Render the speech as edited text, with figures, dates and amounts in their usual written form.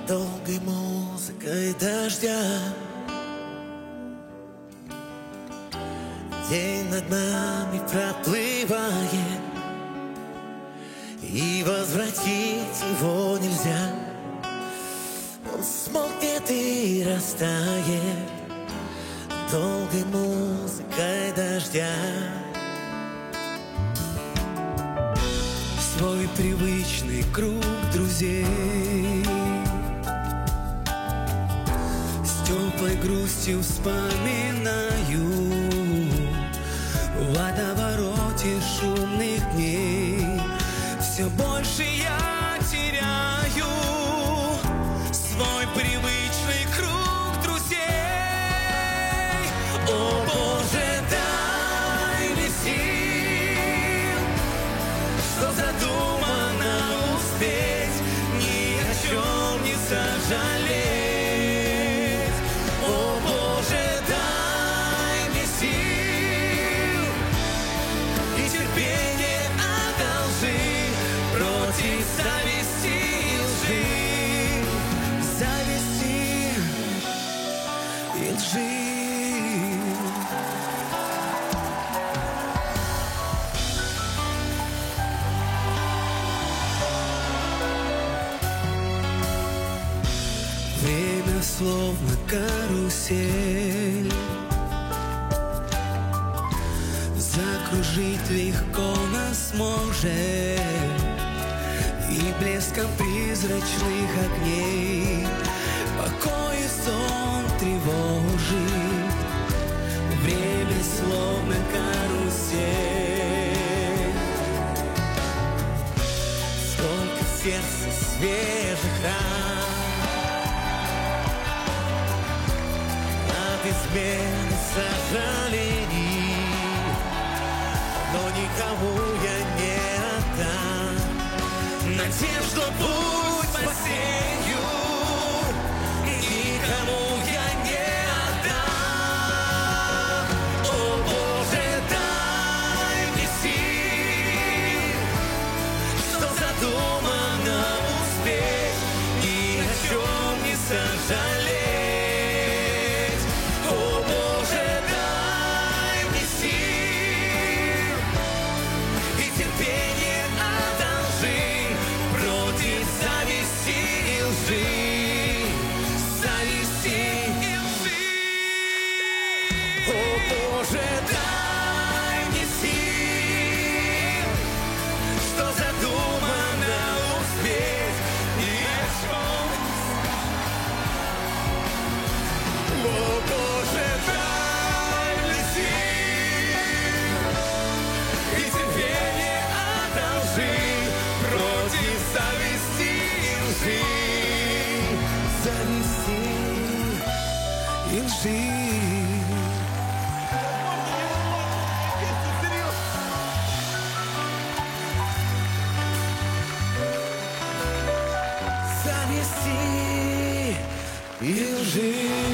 долгой музыкой дождя. День над нами проплывает, и возвратить его нельзя. Он смолкнет и растает долгой музыкой дождя. Свой привычный круг друзей с теплой грустью вспоминаю в водовороте шумных дней. Все больше я теряю свой привычный круг друзей. О, Боже, дай мне сил, что задумано успеть, ни о чем не сожалеть. О, Боже, дай мне сил и терпение одолжи против зависти и лжи, зависти и лжи. Время словно карусель, закружить легко нас может, и блеском призрачных огней покой и сон тревожит. Время словно карусель, сколько в сердце свежих ран от измены сожалений, но никому я не отдам надежду, путь спасению. Никому я не отдам. О, Боже, дай мне сил, что задумано успеть, ни о чем не сожалеть. О, Боже, дай мне сил и терпение одолжи против зависти и лжи, зависти и лжи. О, Боже, дай мне сил, что задумано успеть, ни о чем. О, Боже, дай мне сил и терпение одолжи против зависти и лжи, зависти и лжи. Зависти и лжи.